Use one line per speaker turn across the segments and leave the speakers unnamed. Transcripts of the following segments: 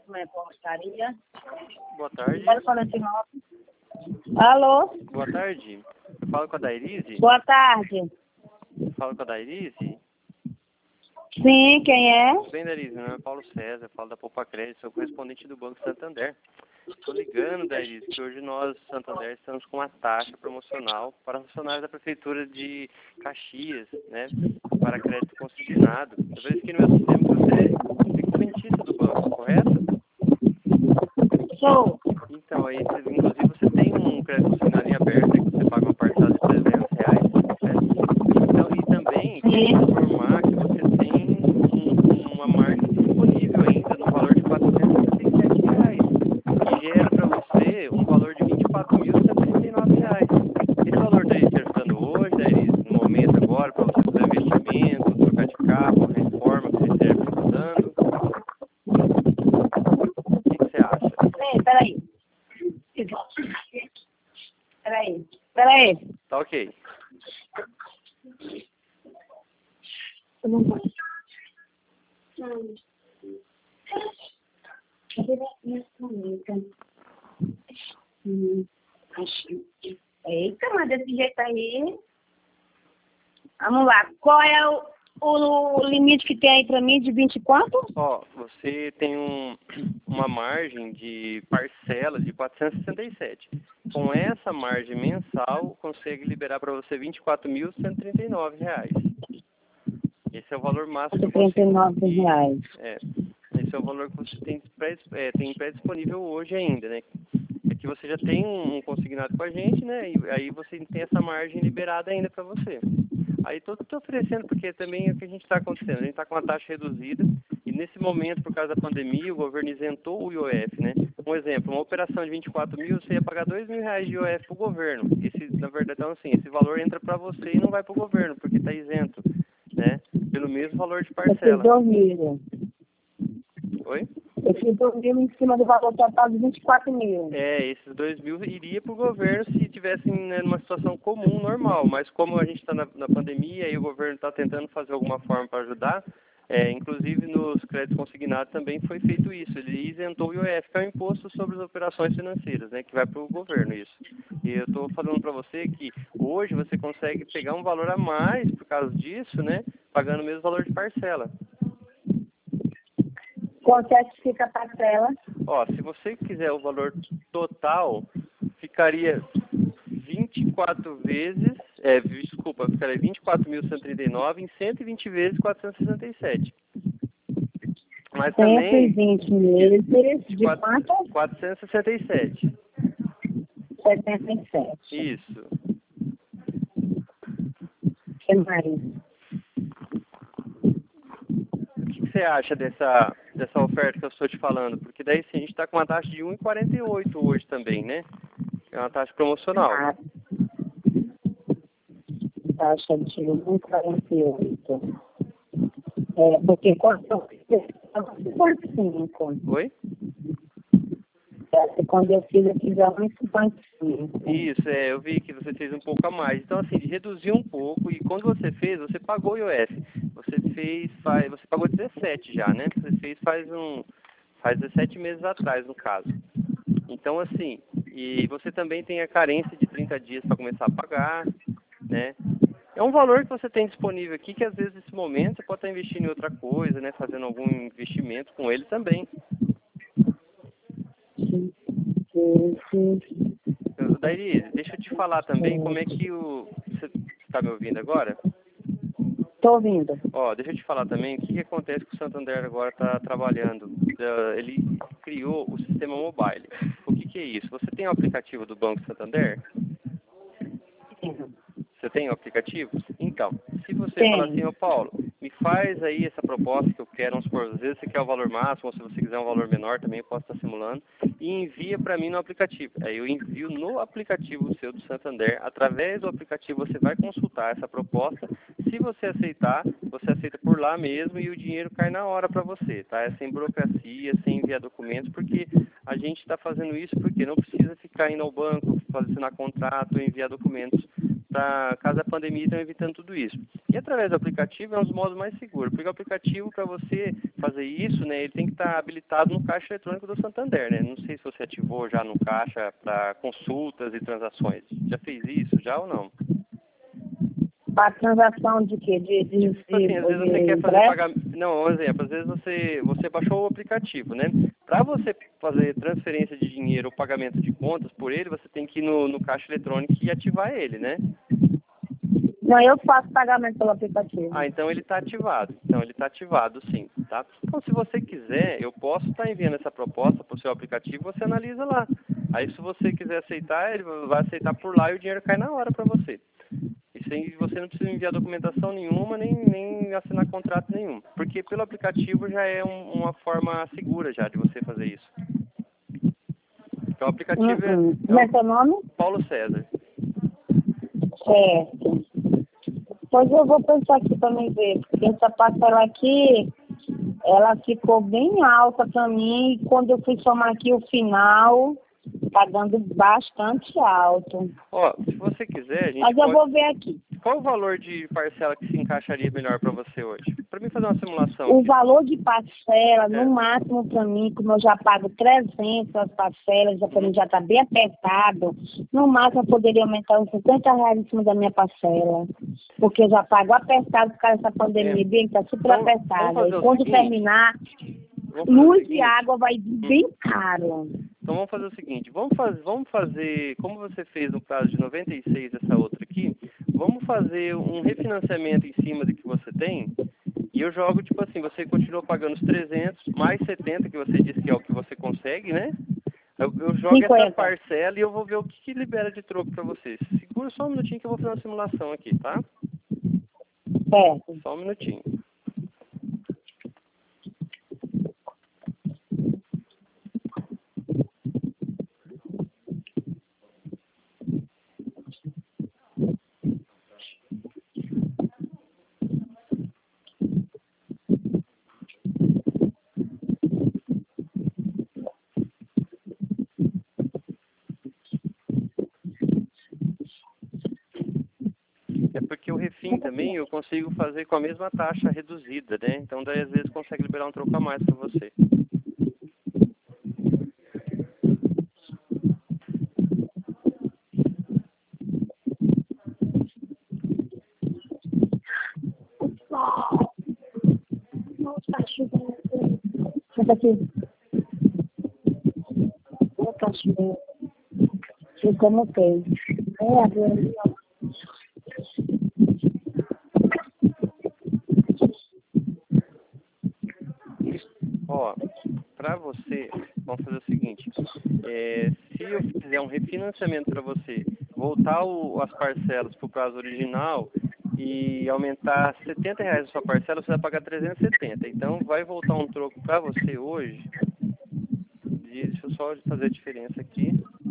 como é portaria.
Boa tarde.
Alô?
Boa tarde. Eu falo com a Dairise?
Boa tarde.
Eu falo com a Dairise?
Sim, quem é?
Tudo bem, Dairise? Meu nome é Paulo César, eu falo da Poupa Crédito, sou correspondente do Banco Santander. Estou ligando, Dairise, que hoje nós, Santander, estamos com uma taxa promocional para funcionários da Prefeitura de Caxias, né, para crédito consignado. Eu verifiquei no meu sistema que você é correntista do banco, correto?
Sou.
Então, aí, inclusive, você tem um crédito consignado em aberto, aí, que você paga uma parcela de R$ 300, certo? Então, e também, queria informar que você tem uma margem disponível ainda no valor de R$ 467, que gera para você um valor de R$ 24.139. Esse valor está te ajudando hoje, no momento agora, para você fazer investimento, trocar de carro, reforma que você esteja precisando? O que você acha?
Peraí.
Tá ok.
Eita, mas desse jeito aí. Vamos lá. Qual é o limite que tem aí pra mim de 20 e quanto?
Ó, você tem uma margem de parcelas de 467. Com essa margem mensal, consegue liberar para você R$ 24.139. Esse é o valor máximo que você...
R$39.
Esse é o valor que você tem pré-disponível hoje ainda, né? É que você já tem um consignado com a gente, né? E aí você tem essa margem liberada ainda para você. Aí estou oferecendo, porque também é o que a gente está acontecendo. A gente está com uma taxa reduzida e nesse momento, por causa da pandemia, o governo isentou o IOF, né? Um exemplo, uma operação de 24 mil, você ia pagar R$ 2.000 de IOF para o governo. Na verdade, então, assim, esse valor entra para você e não vai para o governo, porque está isento, né? Pelo mesmo valor de parcela. Oi?
Eu fiz 2 mil em cima do valor total de 24 mil.
Esses 2.000 iria para o governo se tivessem, né, numa situação comum, normal. Mas como a gente está na pandemia e o governo está tentando fazer alguma forma para ajudar, inclusive nos créditos consignados também foi feito isso. Ele isentou o IOF, que é o imposto sobre as operações financeiras, né, que vai para o governo, isso. E eu estou falando para você que hoje você consegue pegar um valor a mais por causa disso, né, pagando o mesmo valor de parcela.
Quanto é que fica a parcela?
Ó, se você quiser o valor total, ficaria 24 vezes, ficaria 24.139 em 120 vezes 467. Mas também
120 vezes de quanto?
467.
77.
Isso.
Que mais?
O que você acha dessa oferta que eu estou te falando? Porque daí sim, a gente está com uma taxa de 1,48 hoje também, né? É uma taxa promocional.
Taxa de 1,48. Porque quando 1,55.
Oi?
Quando eu fiz 1,55.
Isso, eu vi que você fez um pouco a mais. Então, assim, reduziu um pouco e quando você fez, você pagou o IOF. Você pagou 17 já, né? Você fez faz 17 meses atrás, no caso. Então, assim, e você também tem a carência de 30 dias para começar a pagar, né? É um valor que você tem disponível aqui que, às vezes, nesse momento, você pode estar investindo em outra coisa, né? Fazendo algum investimento com ele também. Daí, deixa eu te falar também como é que você está me ouvindo agora?
Estou ouvindo.
Ó, deixa eu te falar também o que acontece que o Santander agora está trabalhando. Ele criou o sistema mobile. O que é isso? Você tem o aplicativo do Banco Santander? Você tem o aplicativo? Então, se você falar assim, Paulo, me faz aí essa proposta que eu quero, vamos supor, às vezes você quer o valor máximo, ou se você quiser um valor menor também, eu posso estar simulando, e envia para mim no aplicativo. Aí eu envio no aplicativo seu do Santander, através do aplicativo você vai consultar essa proposta, se você aceitar, você aceita por lá mesmo e o dinheiro cai na hora para você, tá? É sem burocracia, sem enviar documentos, porque a gente está fazendo isso porque não precisa ficar indo ao banco, assinar contrato, enviar documentos caso a pandemia, estão evitando tudo isso. E através do aplicativo é um dos modos mais seguros, porque o aplicativo, para você fazer isso, né, ele tem que estar habilitado no caixa eletrônico do Santander, né? Não sei se você ativou já no caixa para consultas e transações. Já fez isso, já ou não?
Para transação de quê?
Tipo assim, às vezes você quer fazer pagamento. Não, um exemplo, às vezes você baixou o aplicativo, né? Para você fazer transferência de dinheiro ou pagamento de contas por ele, você tem que ir no caixa eletrônico e ativar ele, né?
Não, eu faço pagamento pelo aplicativo.
Ah, então ele está ativado. Então ele está ativado, sim, tá? Então, se você quiser, eu posso estar enviando essa proposta para o seu aplicativo, você analisa lá. Aí, se você quiser aceitar, ele vai aceitar por lá e o dinheiro cai na hora para você. E sem você não precisa enviar documentação nenhuma, nem assinar contrato nenhum. Porque pelo aplicativo já é uma forma segura já de você fazer isso. Então o aplicativo
Como é seu nome?
Paulo César.
Certo. Pois eu vou pensar aqui para me ver, porque essa parcela aqui, ela ficou bem alta para mim, e quando eu fui somar aqui o final, tá dando bastante alto.
Ó, se você quiser, a gente
Mas eu vou ver aqui.
Qual o valor de parcela que se encaixaria melhor para você hoje? Para mim fazer uma simulação.
O valor de parcela, no máximo para mim, como eu já pago 300 as parcelas, para mim já está bem apertado, no máximo eu poderia aumentar uns R$50 em cima da minha parcela. Porque eu já pago apertado por causa dessa pandemia, bem, está super apertada. E quando terminar, luz e água vai vir bem caro.
Então vamos fazer o seguinte, vamos fazer, como você fez no caso de 96, essa outra aqui, vamos fazer um refinanciamento em cima do que você tem, e eu jogo, tipo assim, você continua pagando os 300, mais 70, que você disse que é o que você consegue, né? Eu jogo
50.
Essa parcela e eu vou ver o que libera de troco para você. Segura só um minutinho que eu vou fazer uma simulação aqui, tá?
Certo.
Só um minutinho. É porque o refim também eu consigo fazer com a mesma taxa reduzida, né? Então daí às vezes consegue liberar um troco a mais para você.
Senta aqui. Ô, cachorro. Ficou no peito. Agora.
Ó, para você, vamos fazer o seguinte, se eu fizer um refinanciamento para você, voltar as parcelas para o prazo original e aumentar R$70 a sua parcela, você vai pagar 370. Então vai voltar um troco para você hoje, deixa eu só fazer a diferença aqui.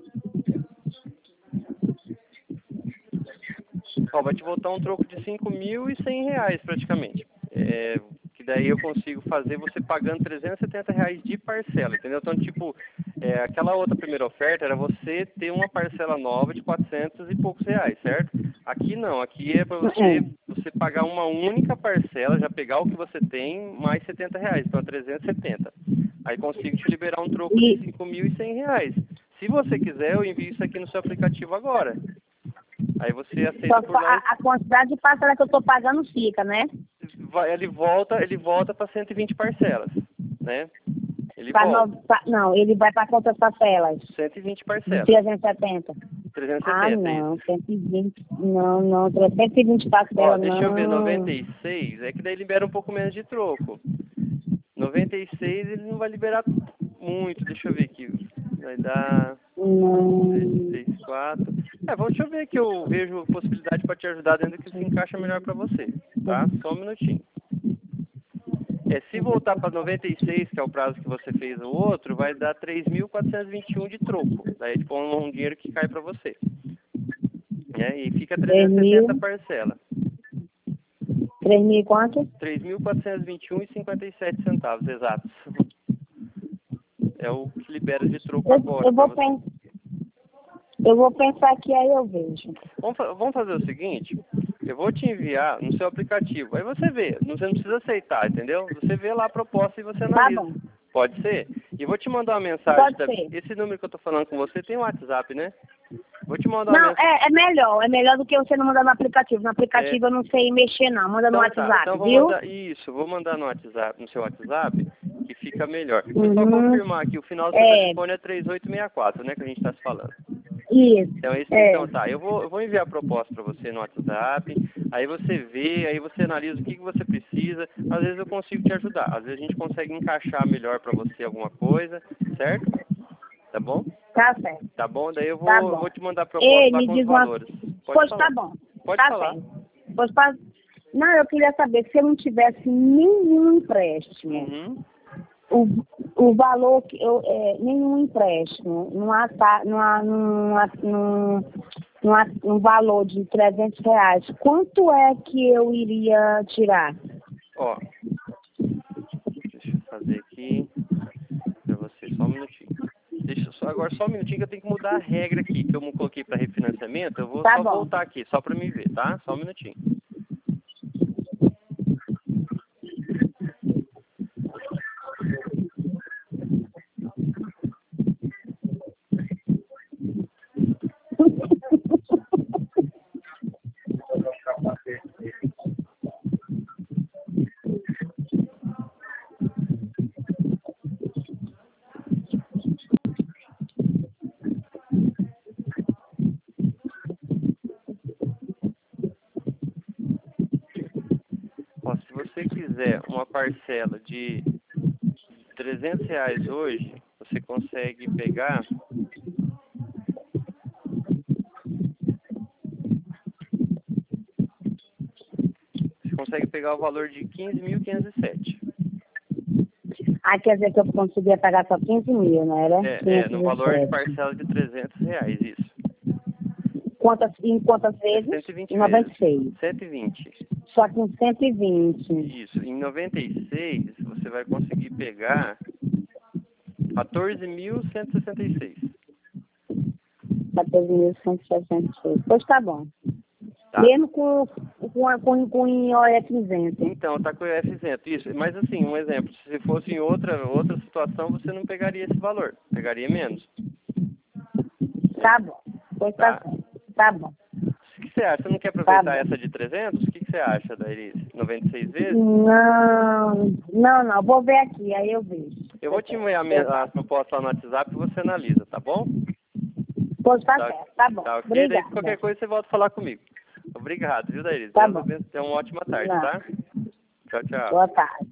Ó, vai te voltar um troco de R$5.100 praticamente. Que daí eu consigo fazer você pagando R$370 de parcela, entendeu? Então, tipo, aquela outra primeira oferta era você ter uma parcela nova de 400 e poucos reais, certo? Aqui não, aqui é para você pagar uma única parcela, já pegar o que você tem, mais R$70, então é 370. Aí consigo te liberar um troco de R$5.100. Se você quiser, eu envio isso aqui no seu aplicativo agora. Aí você aceita por lá.
A quantidade de parcela que eu estou pagando fica, né?
Ele volta para 120 parcelas, né?
Não, ele vai para quantas parcelas?
120 parcelas.
370.
370,
Ah, não, 120. Não, 320 parcelas, não.
Deixa eu ver, 96, é que daí libera um pouco menos de troco. 96 ele não vai liberar muito, deixa eu ver aqui. Vai dar 3, 4. Deixa eu ver que eu vejo possibilidade para te ajudar dentro do que se encaixa melhor para você, tá? Só um minutinho. Se voltar para 96, que é o prazo que você fez o outro, vai dar 3.421 de troco. Daí tipo um dinheiro que cai para você. E fica 370 parcela.
3.000 quanto?
3.421,57 centavos, exatos. É o que libera de troco agora.
Eu vou pensar aqui, aí eu vejo.
Vamos fazer o seguinte, eu vou te enviar no seu aplicativo, aí você vê, você não precisa aceitar, entendeu? Você vê lá a proposta e você
Tá
analisa.
bom.
Pode ser? E vou te mandar uma mensagem
Pode
também.
ser.
Esse número que eu tô falando com você tem um WhatsApp, né? Vou te mandar uma
Não,
mensagem.
é melhor do que você não mandar no aplicativo. No aplicativo eu não sei mexer, não. Manda no WhatsApp,
Então
viu?
vou mandar no WhatsApp, no seu WhatsApp, que fica melhor. Deixa eu só
Uhum.
confirmar aqui, o final do seu telefone é 3864, né, que a gente está se falando.
Isso.
Então, então tá, eu vou enviar a proposta para você no WhatsApp, aí você vê, aí você analisa o que você precisa, às vezes eu consigo te ajudar, às vezes a gente consegue encaixar melhor para você alguma coisa, certo? Tá bom?
Tá certo.
Tá bom? Daí eu
Tá bom.
vou te mandar a proposta
Ei,
lá
me
com os
diz uma...
valores.
Pois
falar.
tá bom.
Pode
Tá
falar.
certo. Pois Não, eu queria saber se eu não tivesse nenhum empréstimo.
Uhum.
O valor que nenhum empréstimo, num valor de R$300, quanto é que eu iria tirar?
Ó, deixa eu fazer aqui pra você, só um minutinho. Agora só um minutinho que eu tenho que mudar a regra aqui, que eu não coloquei para refinanciamento, eu vou só voltar aqui, só para me ver, tá? Só um minutinho. Ó, se você quiser uma parcela de R$300 hoje, você consegue pegar... Você consegue pegar o valor de 15.507.
Ah, quer dizer que eu conseguia pagar só 15 mil, não era?
No valor de parcela de R$300, isso.
Em quantas vezes?
120
em 96.
vezes. 120.
Só que em 120.
Isso. Em 96, você vai conseguir pegar 14.166.
14.166. Pois tá bom.
Tá.
Mesmo com IOF isento.
Então, tá com o IOF isento. Isso. Mas assim, um exemplo. Se fosse em outra situação, você não pegaria esse valor. Pegaria menos.
Tá bom. Pois tá bom. Tá bom.
O que você acha? Você não quer aproveitar essa de 300? O que você acha da Iris? 96 vezes?
Não. Vou ver aqui, aí eu vejo.
Eu vou te enviar a proposta lá no WhatsApp e você analisa, tá bom?
Pois tá certo. Tá bom.
Tá, ok?
Obrigada.
Daí, qualquer coisa você volta a falar comigo. Obrigado, viu, Daíris?
Tá bom.
Tenha uma ótima tarde, tá? Tchau, tchau.
Boa tarde.